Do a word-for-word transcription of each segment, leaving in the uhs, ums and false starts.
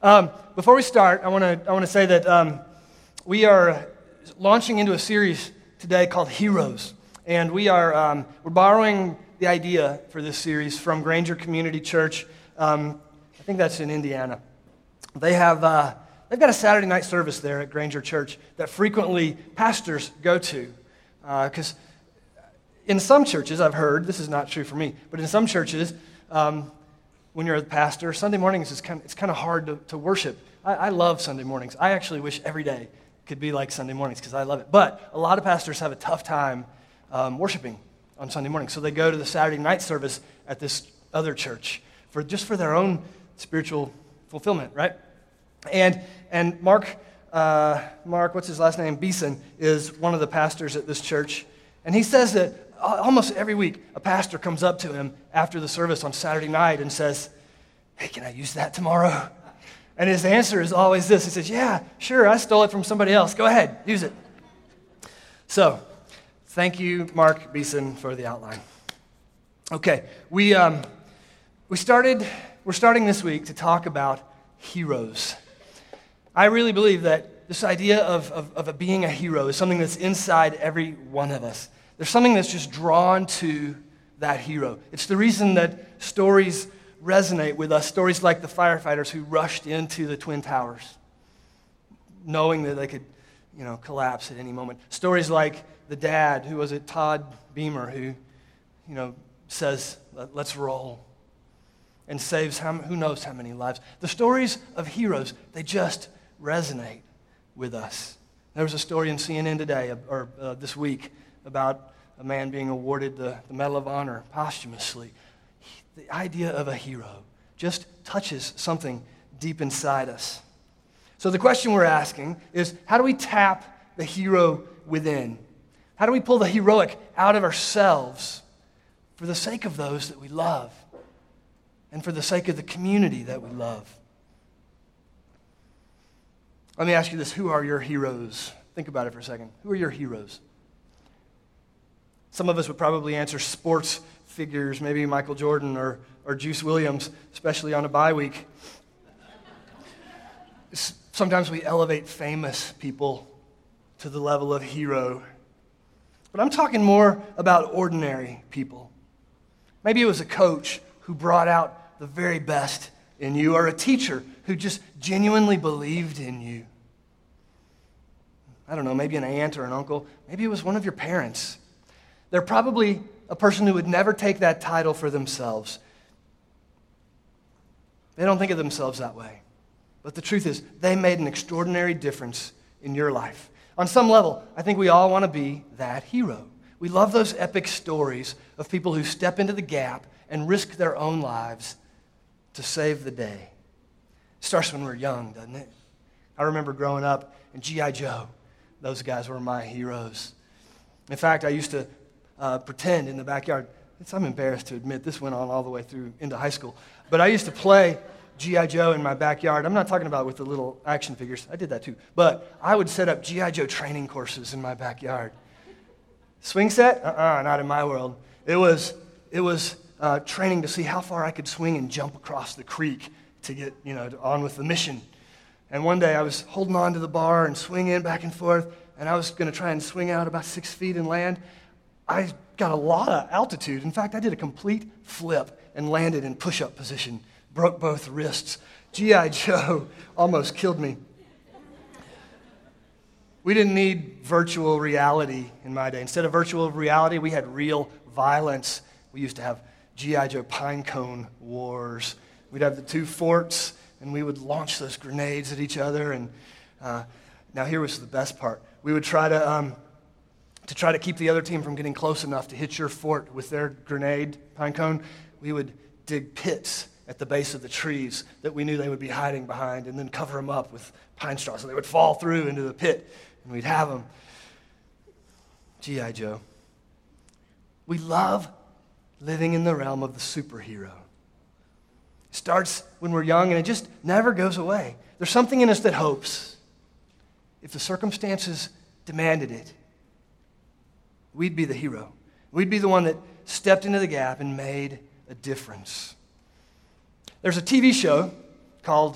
Um, before we start, I want to I want to say that um, we are launching into a series today called Heroes, and we are um, we're borrowing the idea for this series from Granger Community Church. Um, I think that's in Indiana. They have uh, they've got a Saturday night service there at Granger Church that frequently pastors go to, because uh, in some churches I've heard, this is not true for me, but in some churches. Um, When you're a pastor, Sunday mornings is kind of, it's kind of hard to, to worship. I, I love Sunday mornings. I actually wish every day could be like Sunday mornings because I love it. But a lot of pastors have a tough time um, worshiping on Sunday mornings, so they go to the Saturday night service at this other church for just for their own spiritual fulfillment, right? And and Mark uh, Mark, what's his last name? Beeson is one of the pastors at this church, and he says that almost every week, a pastor comes up to him after the service on Saturday night and says, "Hey, can I use that tomorrow?" And his answer is always this. He says, "Yeah, sure, I stole it from somebody else. Go ahead, use it." So, thank you, Mark Beeson, for the outline. Okay, we um, we started. We're starting this week to talk about heroes. I really believe that this idea of, of, of being a hero is something that's inside every one of us. There's something that's just drawn to that hero. It's the reason that stories resonate with us, stories like the firefighters who rushed into the Twin Towers, knowing that they could, you know, collapse at any moment. Stories like the dad, who was it, Todd Beamer, who, you know, says, "Let's roll," and saves how, who knows how many lives. The stories of heroes, they just resonate with us. There was a story in C N N today, or uh, this week, about a man being awarded the, the Medal of Honor posthumously. The idea of a hero just touches something deep inside us. So the question we're asking is, how do we tap the hero within? How do we pull the heroic out of ourselves for the sake of those that we love and for the sake of the community that we love? Let me ask you this. Who are your heroes? Think about it for a second. Who are your heroes? Some of us would probably answer sports figures, maybe Michael Jordan or, or Juice Williams, especially on a bye week. Sometimes we elevate famous people to the level of hero. But I'm talking more about ordinary people. Maybe it was a coach who brought out the very best in you, or a teacher who just genuinely believed in you. I don't know, maybe an aunt or an uncle. Maybe it was one of your parents. They're probably a person who would never take that title for themselves. They don't think of themselves that way. But the truth is, they made an extraordinary difference in your life. On some level, I think we all want to be that hero. We love those epic stories of people who step into the gap and risk their own lives to save the day. It starts when we're young, doesn't it? I remember growing up in G I Joe. Those guys were my heroes. In fact, I used to Uh, pretend in the backyard. It's, I'm embarrassed to admit this went on all the way through into high school. But I used to play G I Joe in my backyard. I'm not talking about with the little action figures. I did that too. But I would set up G I Joe training courses in my backyard. Swing set? Uh-uh, not in my world. It was it was uh, training to see how far I could swing and jump across the creek to get, you know, on with the mission. And one day I was holding on to the bar and swinging back and forth, and I was going to try and swing out about six feet and land. I got a lot of altitude. In fact, I did a complete flip and landed in push-up position. Broke both wrists. G I Joe almost killed me. We didn't need virtual reality in my day. Instead of virtual reality, we had real violence. We used to have G I Joe pinecone wars. We'd have the two forts, and we would launch those grenades at each other. And uh, now here was the best part. We would try to... Um, To try to keep the other team from getting close enough to hit your fort with their grenade, pine cone, we would dig pits at the base of the trees that we knew they would be hiding behind, and then cover them up with pine straw so they would fall through into the pit, and we'd have them. G I Joe. We love living in the realm of the superhero. It starts when we're young, and it just never goes away. There's something in us that hopes, if the circumstances demanded it, we'd be the hero. We'd be the one that stepped into the gap and made a difference. There's a T V show called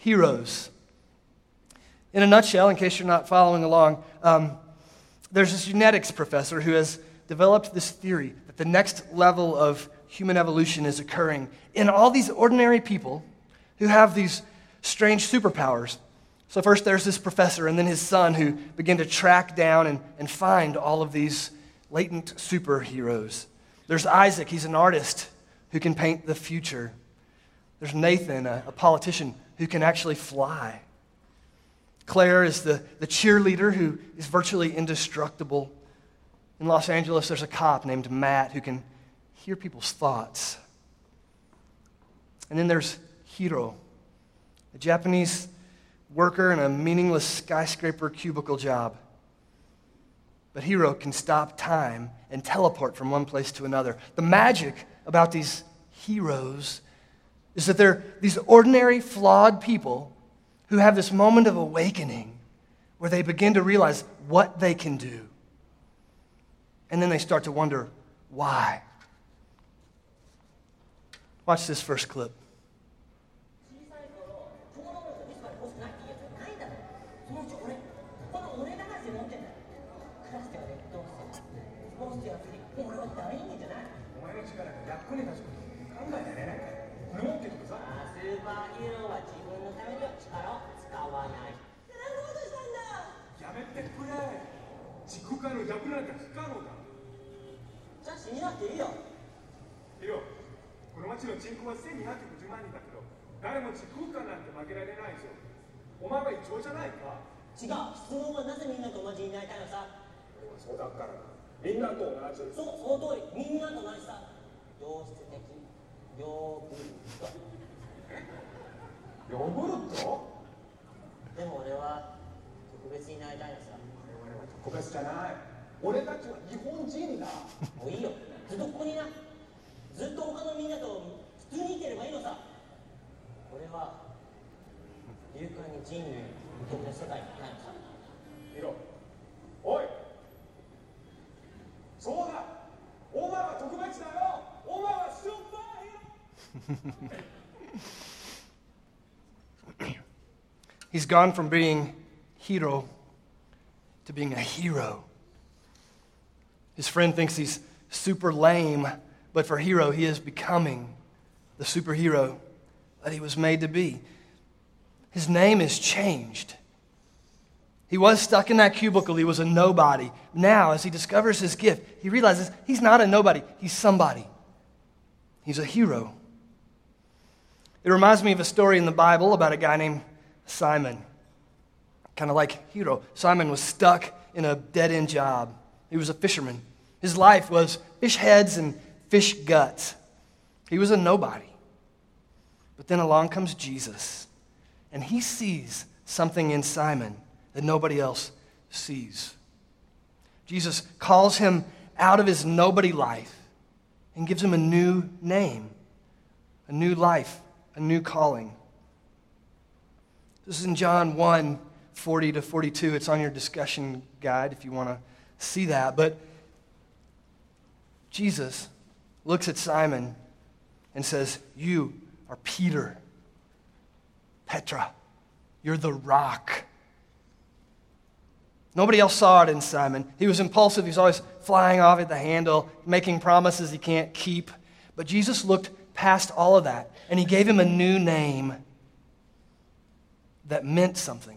heroes. In a nutshell, in case you're not following along, um, there's this genetics professor who has developed this theory that the next level of human evolution is occurring in all these ordinary people who have these strange superpowers. So first there's this professor and then his son who begin to track down and, and find all of these latent superheroes. There's Isaac, he's an artist who can paint the future. There's Nathan, a, a politician who can actually fly. Claire is the, the cheerleader who is virtually indestructible. In Los Angeles, there's a cop named Matt who can hear people's thoughts. And then there's Hiro, a Japanese worker in a meaningless skyscraper cubicle job. But Hiro can stop time and teleport from one place to another. The magic about these heroes is that they're these ordinary, flawed people who have this moment of awakening where they begin to realize what they can do. And then they start to wonder why. Watch this first clip. He's gone from being Hiro to being a hero. His friend thinks he's super lame, but for Hiro, he is becoming the superhero that he was made to be. His name is changed. He was stuck in that cubicle. He was a nobody. Now, as he discovers his gift, he realizes he's not a nobody. He's somebody. He's a hero. It reminds me of a story in the Bible about a guy named Simon. Kind of like Hiro. Simon was stuck in a dead-end job. He was a fisherman. His life was fish heads and fish guts. He was a nobody. But then along comes Jesus, and he sees something in Simon that nobody else sees. Jesus calls him out of his nobody life and gives him a new name, a new life, a new calling. This is in John one, forty to forty-two. It's on your discussion guide if you want to see that. But Jesus looks at Simon and says, "You are Peter, Petra. You're the rock." Nobody else saw it in Simon. He was impulsive. He was always flying off at the handle, making promises he can't keep. But Jesus looked past all of that, and he gave him a new name that meant something.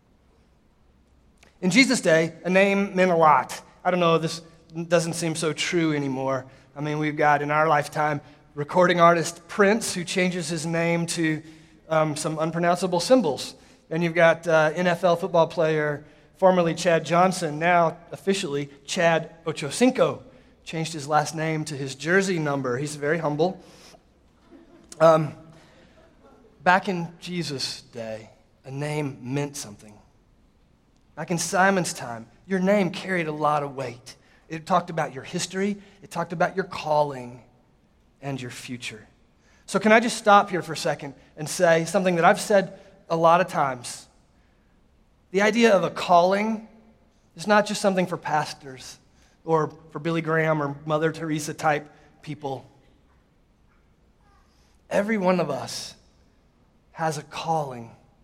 In Jesus' day, a name meant a lot. I don't know, this doesn't seem so true anymore. I mean, we've got, in our lifetime, recording artist Prince, who changes his name to um, some unpronounceable symbols. And you've got uh, N F L football player, formerly Chad Johnson, now officially Chad Ochocinco, changed his last name to his jersey number. He's very humble. Um, back in Jesus' day, a name meant something. Back in Simon's time, your name carried a lot of weight. It talked about your history, it talked about your calling, and your future. So can I just stop here for a second and say something that I've said a lot of times? The idea of a calling is not just something for pastors or for Billy Graham or Mother Teresa type people. Every one of us has a calling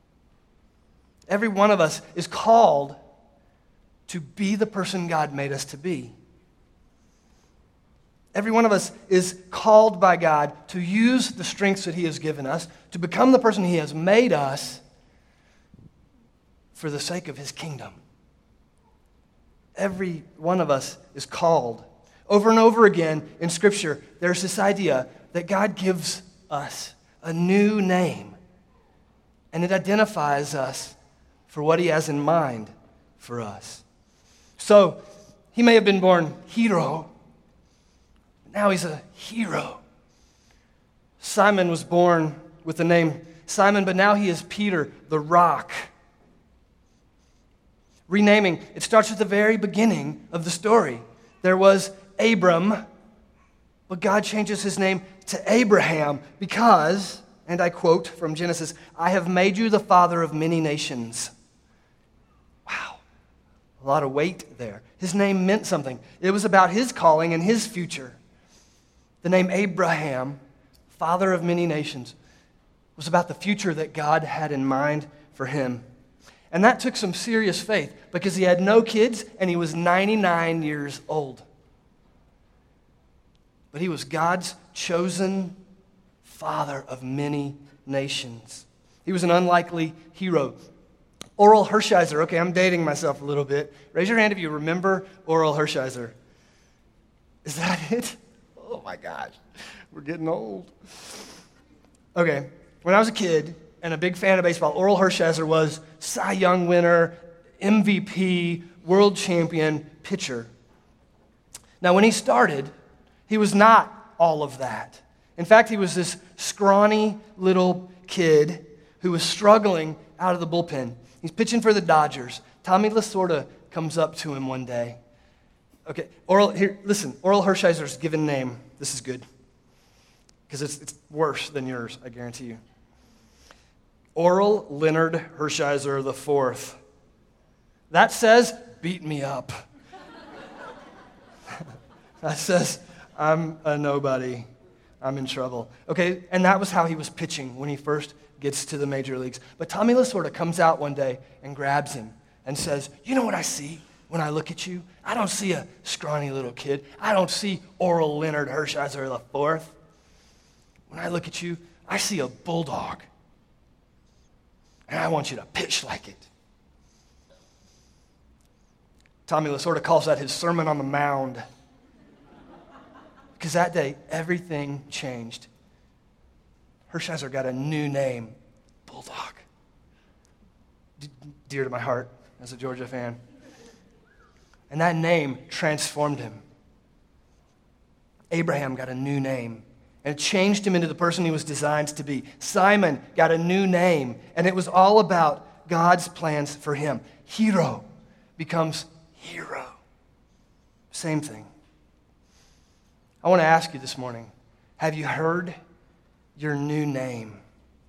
Every one of us is called to be the person God made us to be. Every one of us is called by God to use the strengths that He has given us, to become the person He has made us for the sake of His kingdom. Every one of us is called. Over and over again in Scripture, there's this idea that God gives us a new name, and it identifies us for what He has in mind for us. So, he may have been born Hero, but now he's a hero. Simon was born with the name Simon, but now he is Peter, the Rock. Renaming, it starts at the very beginning of the story. There was Abram, but God changes his name to Abraham because, and I quote from Genesis, "I have made you the father of many nations." Wow, a lot of weight there. His name meant something. It was about his calling and his future. The name Abraham, father of many nations, was about the future that God had in mind for him. And that took some serious faith because he had no kids and he was ninety-nine years old. But he was God's chosen father of many nations. He was an unlikely hero. Oral Hershiser. Okay, I'm dating myself a little bit. Raise your hand if you remember Oral Hershiser. Is that it? Oh my gosh, we're getting old. Okay, when I was a kid and a big fan of baseball, Oral Hershiser was Cy Young winner, M V P, world champion pitcher. Now, when he started, he was not all of that. In fact, he was this scrawny little kid who was struggling out of the bullpen. He's pitching for the Dodgers. Tommy Lasorda comes up to him one day. Okay, Oral, here, listen, Oral Hershiser's given name. This is good. Because it's, it's worse than yours, I guarantee you. Oral Leonard Hershiser the fourth. That says, beat me up. That says, I'm a nobody. I'm in trouble. Okay, and that was how he was pitching when he first gets to the major leagues. But Tommy Lasorda comes out one day and grabs him and says, you know what I see when I look at you? I don't see a scrawny little kid. I don't see Oral Leonard Hershiser the fourth. When I look at you, I see a bulldog. And I want you to pitch like it. Tommy Lasorda calls that his Sermon on the Mound. Because that day, everything changed. Hershiser got a new name, Bulldog. D- dear to my heart as a Georgia fan. And that name transformed him. Abraham got a new name. And it changed him into the person he was designed to be. Simon got a new name. And it was all about God's plans for him. Hero becomes hero. Same thing. I want to ask you this morning, have you heard your new name?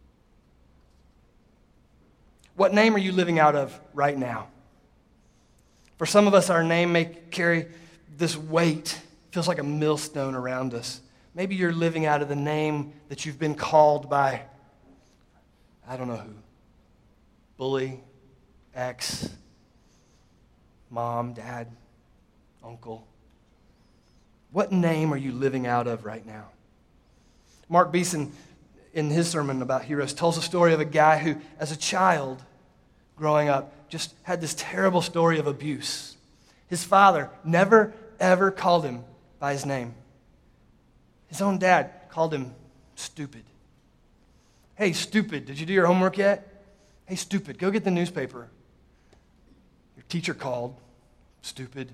What name are you living out of right now? For some of us, our name may carry this weight. It feels like a millstone around us. Maybe you're living out of the name that you've been called by, I don't know who. Bully, ex, mom, dad, uncle. What name are you living out of right now? Mark Beeson, in his sermon about heroes, tells a story of a guy who, as a child growing up, just had this terrible story of abuse. His father never, ever called him by his name. His own dad called him stupid. Hey, stupid, did you do your homework yet? Hey, stupid, go get the newspaper. Your teacher called, stupid.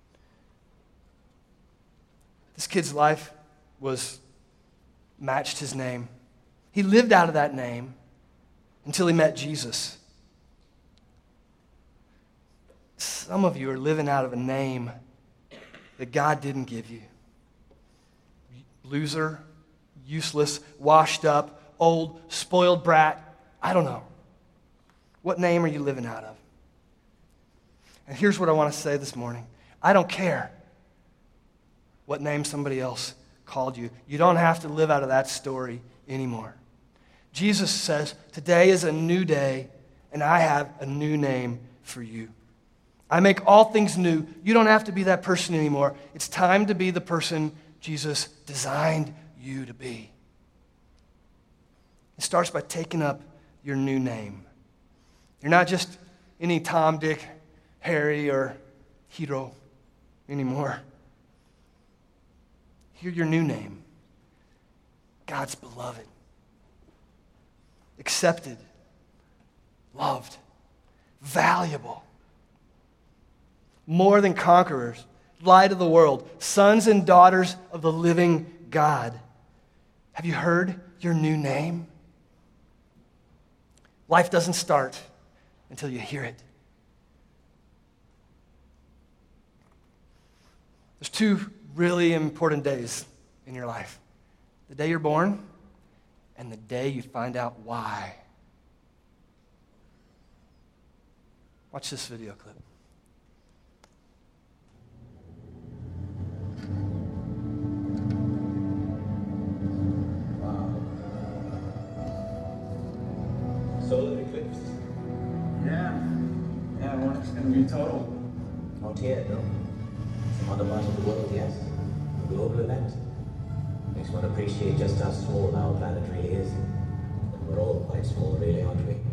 This kid's life was matched his name. He lived out of that name until he met Jesus. Some of you are living out of a name that God didn't give you. Loser, useless, washed up, old, spoiled brat. I don't know. What name are you living out of? And here's what I want to say this morning. I don't care what name somebody else called you. You don't have to live out of that story anymore. Jesus says, today is a new day, and I have a new name for you. I make all things new. You don't have to be that person anymore. It's time to be the person Jesus designed you to be. It starts by taking up your new name. You're not just any Tom, Dick, Harry, or hero anymore. Hear your new name. God's beloved, accepted, loved, valuable, more than conquerors, light of the world, sons and daughters of the living God. Have you heard your new name? Life doesn't start until you hear it. There's two really important days in your life. The day you're born and the day you find out why. Watch this video clip. Solar eclipse. Yeah. Yeah, one is going to be total. Not yet, no. Some other parts of the world, yes. A global event. Makes one appreciate just how small our planet really is. And we're all quite small, really, aren't we?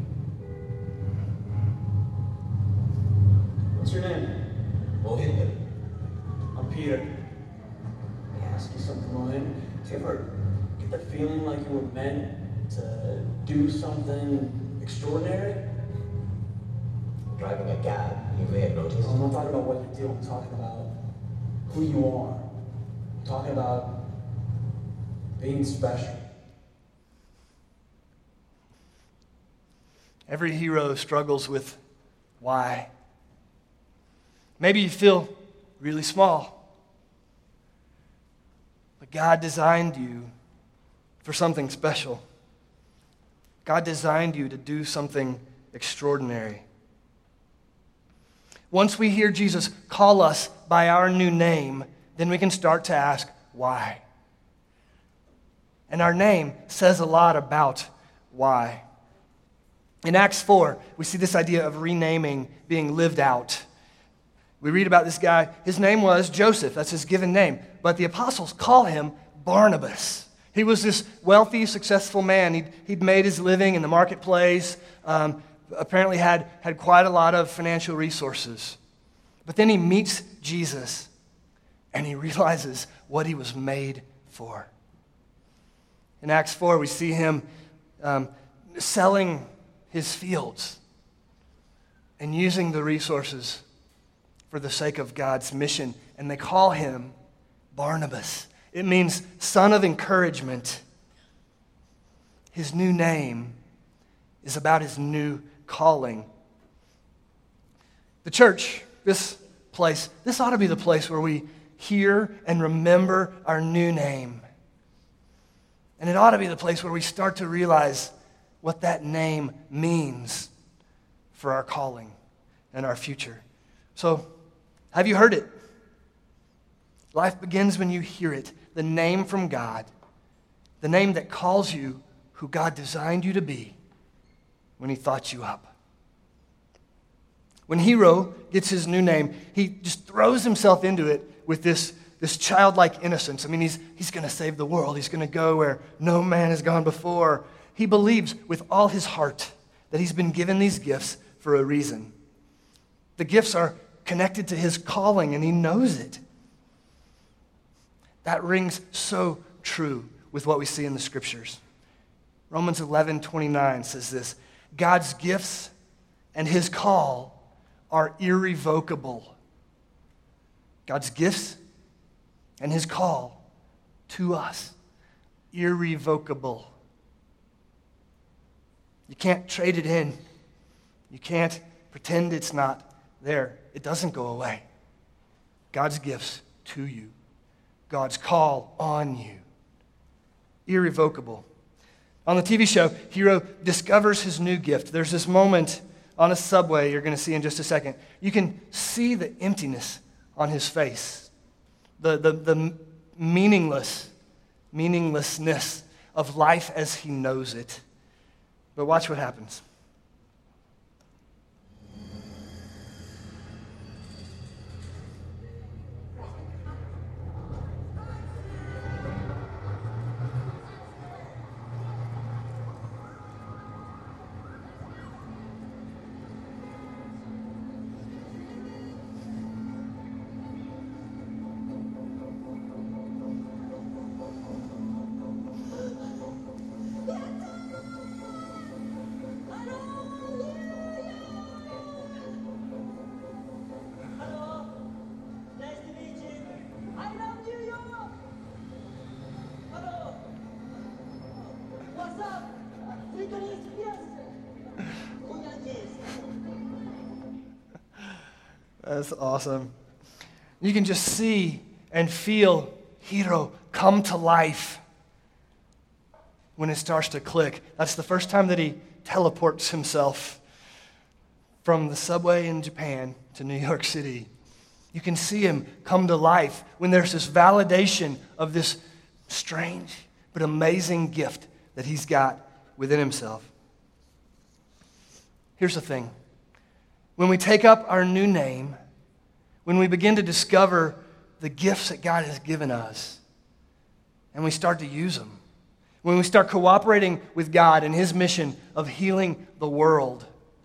What's your name? Mohinder. I'm Peter. Let me ask you something, Mohin. Do you ever get the feeling like you were meant to do something extraordinary? Driving a cab, you may have noticed. I'm not talking about what you do, I'm talking about who you are. I'm talking about being special. Every hero struggles with why. Maybe you feel really small, but God designed you for something special. God designed you to do something extraordinary. Once we hear Jesus call us by our new name, then we can start to ask why. And our name says a lot about why. In Acts four, we see this idea of renaming being lived out. We read about this guy. His name was Joseph. That's his given name. But the apostles call him Barnabas. He was this wealthy, successful man. He'd, he'd made his living in the marketplace, um, apparently had, had quite a lot of financial resources. But then he meets Jesus, and he realizes what he was made for. In Acts four, we see him um, selling his fields and using the resources for the sake of God's mission. And they call him Barnabas. It means son of encouragement. His new name is about his new calling. The church, this place, this ought to be the place where we hear and remember our new name. And it ought to be the place where we start to realize what that name means for our calling and our future. So, have you heard it? Life begins when you hear it. The name from God. The name that calls you who God designed you to be when he thought you up. When Hero gets his new name, he just throws himself into it with this, this childlike innocence. I mean, he's, he's going to save the world. He's going to go where no man has gone before. He believes with all his heart that he's been given these gifts for a reason. The gifts are connected to his calling, and he knows it. That rings so true with what we see in the scriptures. Romans eleven twenty-nine says this: God's gifts and his call are irrevocable. God's gifts and his call to us, irrevocable. You can't trade it in. You can't pretend it's not there. It doesn't go away. God's gifts to you. God's call on you. Irrevocable. On the T V show, Hero discovers his new gift. There's this moment on a subway you're going to see in just a second. You can see the emptiness on his face. The, the, the meaningless, meaninglessness of life as he knows it. But watch what happens. That's awesome. You can just see and feel Hiro come to life when it starts to click. That's the first time that he teleports himself from the subway in Japan to New York City. You can see him come to life when there's this validation of this strange but amazing gift that he's got within himself. Here's the thing. When we take up our new name, when we begin to discover the gifts that God has given us, and we start to use them, when we start cooperating with God in His mission of healing the world,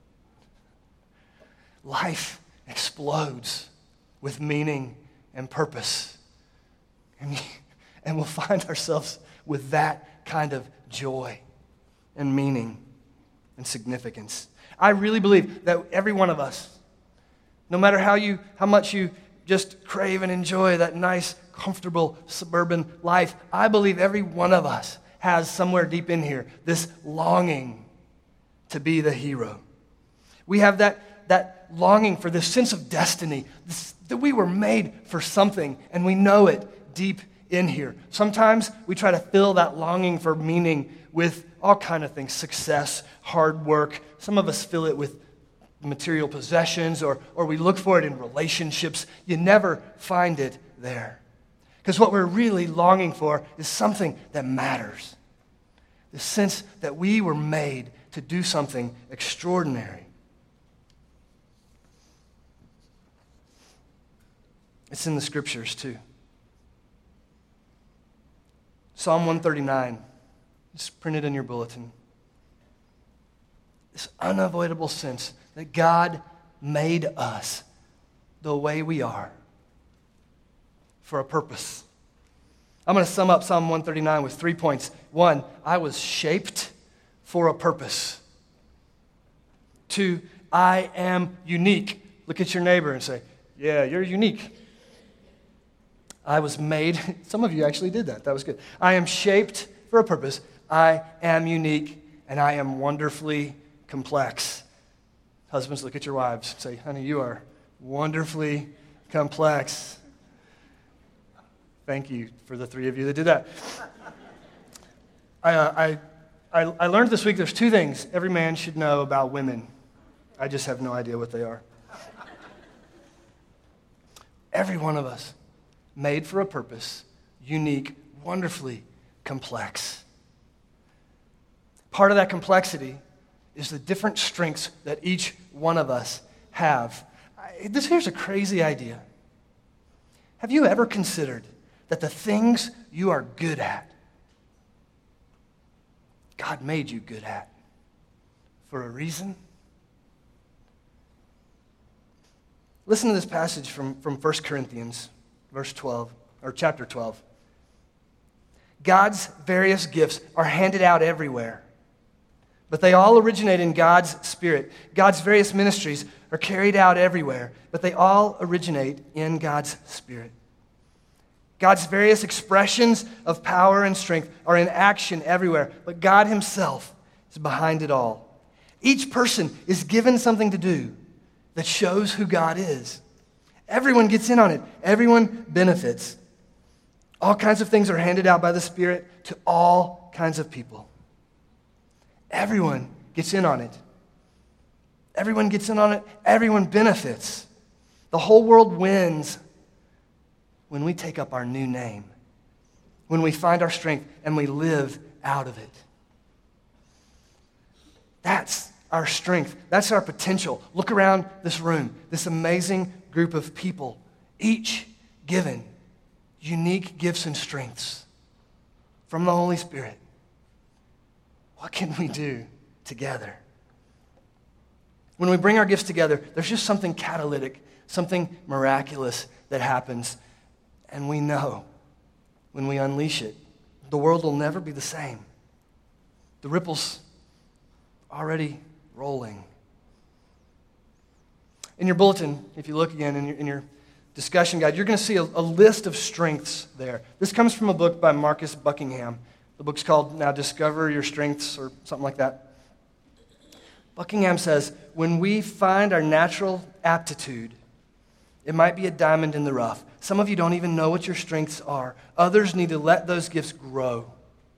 life explodes with meaning and purpose. And, and we'll find ourselves with that kind of joy and meaning and significance. I really believe that every one of us, no matter how you, how much you just crave and enjoy that nice, comfortable suburban life, I believe every one of us has somewhere deep in here this longing to be the hero. We have that, that longing for this sense of destiny, this, that we were made for something, and we know it deep in here. Sometimes we try to fill that longing for meaning with all kind of things, success, hard work. Some of us fill it with material possessions, or, or we look for it in relationships. You never find it there. Because what we're really longing for is something that matters. The sense that we were made to do something extraordinary. It's in the scriptures too. Psalm one thirty-nine. It's printed in your bulletin. This unavoidable sense that God made us the way we are for a purpose. I'm going to sum up Psalm one thirty-nine with three points. One, I was shaped for a purpose. Two, I am unique. Look at your neighbor and say, yeah, you're unique. I was made, some of you actually did that. That was good. I am shaped for a purpose. I am unique, and I am wonderfully complex. Husbands, look at your wives and say, honey, you are wonderfully complex. Thank you for the three of you that did that. I, uh, I, I, I learned this week there's two things every man should know about women. I just have no idea what they are. Every one of us, made for a purpose, unique, wonderfully complex. Part of that complexity is the different strengths that each one of us have. I, this here's a crazy idea. Have you ever considered that the things you are good at, God made you good at for a reason? Listen to this passage from, from First Corinthians, verse twelve, or chapter twelve. God's various gifts are handed out everywhere, but they all originate in God's Spirit. God's various ministries are carried out everywhere, but they all originate in God's Spirit. God's various expressions of power and strength are in action everywhere, but God Himself is behind it all. Each person is given something to do that shows who God is. Everyone gets in on it. Everyone benefits. All kinds of things are handed out by the Spirit to all kinds of people. Everyone gets in on it. Everyone gets in on it. Everyone benefits. The whole world wins when we take up our new name, when we find our strength and we live out of it. That's our strength. That's our potential. Look around this room, this amazing group of people, each given unique gifts and strengths from the Holy Spirit. What can we do together? When we bring our gifts together, there's just something catalytic, something miraculous that happens. And we know when we unleash it, the world will never be the same. The ripples already rolling. In your bulletin, if you look again in your, in your discussion guide, you're going to see a, a list of strengths there. This comes from a book by Marcus Buckingham. The book's called Now Discover Your Strengths, or something like that. Buckingham says, when we find our natural aptitude It might be a diamond in the rough. Some of you don't even know what your strengths are. Others need to let those gifts grow.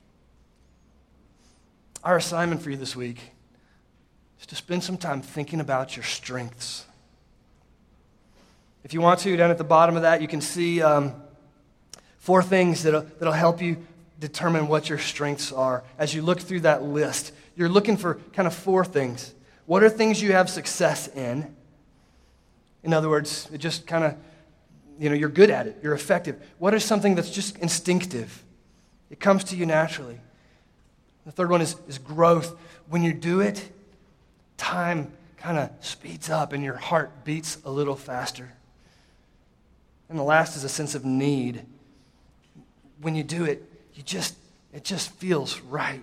Our assignment for you this week is to spend some time thinking about your strengths. If you want to, down at the bottom of that, you can see um, four things that'll, that'll help you determine what your strengths are. As you look through that list, you're looking for kind of four things. What are things you have success in? In other words, it just kind of, you know, you're good at it. You're effective. What is something that's just instinctive? It comes to you naturally. The third one is, is growth. When you do it, time kind of speeds up and your heart beats a little faster. And the last is a sense of need. When you do it, you just it just feels right.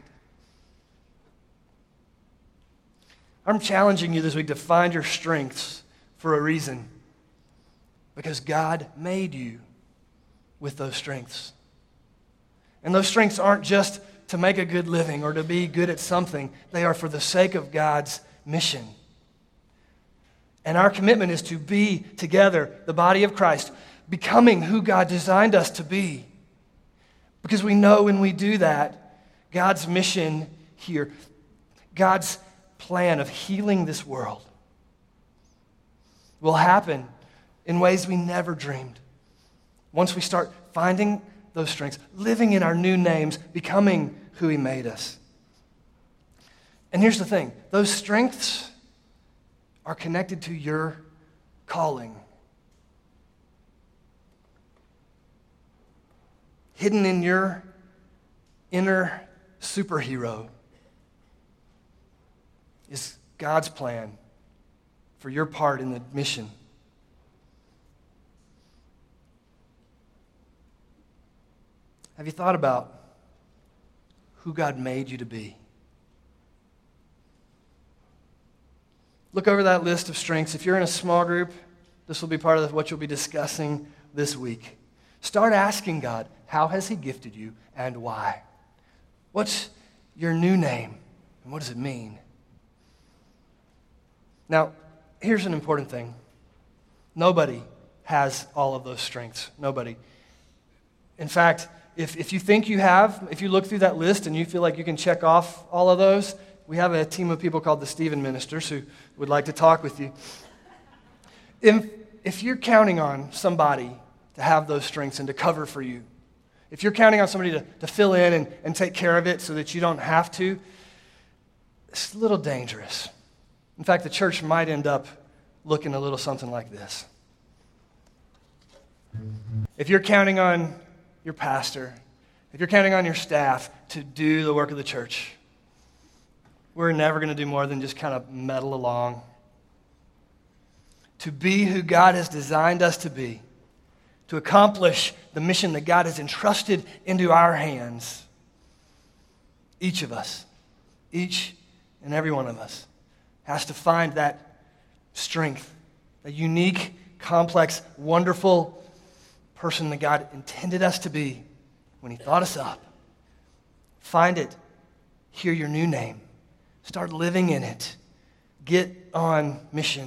I'm challenging you this week to find your strengths for a reason. Because God made you with those strengths. And those strengths aren't just to make a good living or to be good at something. They are for the sake of God's mission. And our commitment is to be together, the body of Christ, becoming who God designed us to be. Because we know when we do that, God's mission here, God's plan of healing this world will happen in ways we never dreamed. Once we start finding those strengths, living in our new names, becoming who He made us. And here's the thing, those strengths are connected to your calling. Hidden in your inner superhero is God's plan for your part in the mission. Have you thought about who God made you to be? Look over that list of strengths. If you're in a small group, this will be part of what you'll be discussing this week. Start asking God, how has He gifted you and why? What's your new name and what does it mean? Now, here's an important thing. Nobody has all of those strengths. Nobody. In fact, if, if you think you have, if you look through that list and you feel like you can check off all of those, we have a team of people called the Stephen Ministers who would like to talk with you. If, if you're counting on somebody to have those strengths and to cover for you, if you're counting on somebody to, to fill in and, and take care of it so that you don't have to, it's a little dangerous. In fact, the church might end up looking a little something like this. If you're counting on your pastor, if you're counting on your staff to do the work of the church, we're never going to do more than just kind of meddle along. To be who God has designed us to be, to accomplish the mission that God has entrusted into our hands, each of us, each and every one of us, has to find that strength, a unique, complex, wonderful person that God intended us to be when He thought us up. Find it. Hear your new name. Start living in it. Get on mission.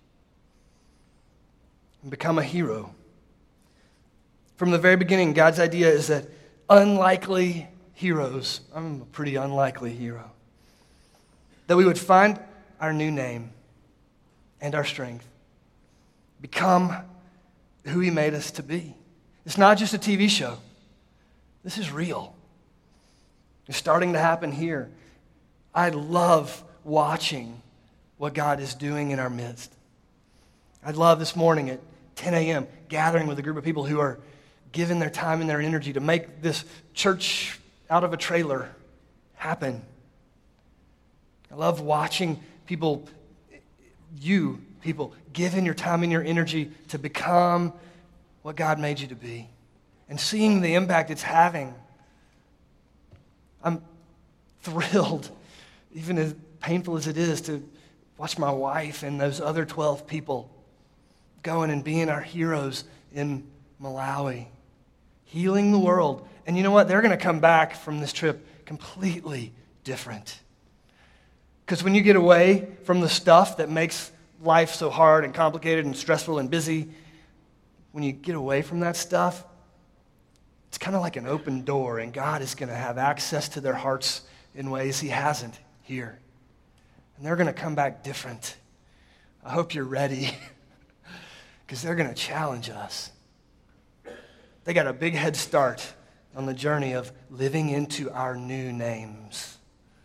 And become a hero. From the very beginning, God's idea is that unlikely heroes, I'm a pretty unlikely hero, that we would find our new name and our strength, become who He made us to be. It's not just a T V show. This is real. It's starting to happen here. I love watching what God is doing in our midst. I love this morning at ten a.m. gathering with a group of people who are giving their time and their energy to make this church out of a trailer happen. I love watching people, you people, give in your time and your energy to become what God made you to be and seeing the impact it's having. I'm thrilled, even as painful as it is, to watch my wife and those other twelve people going and being our heroes in Malawi, healing the world. And you know what? They're going to come back from this trip completely different. Because when you get away from the stuff that makes life so hard and complicated and stressful and busy, when you get away from that stuff, it's kind of like an open door, and God is going to have access to their hearts in ways he hasn't here. And they're going to come back different. I hope you're ready, because they're going to challenge us. They got a big head start on the journey of living into our new names.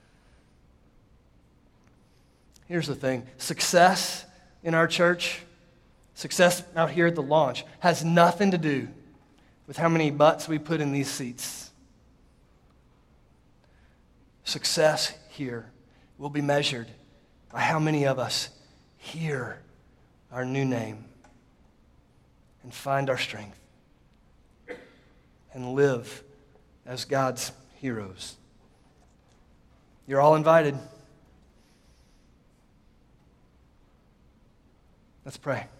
Here's the thing. Success in our church, success out here at the launch, has nothing to do with how many butts we put in these seats. Success here will be measured by how many of us hear our new name and find our strength and live as God's heroes. You're all invited. Let's pray.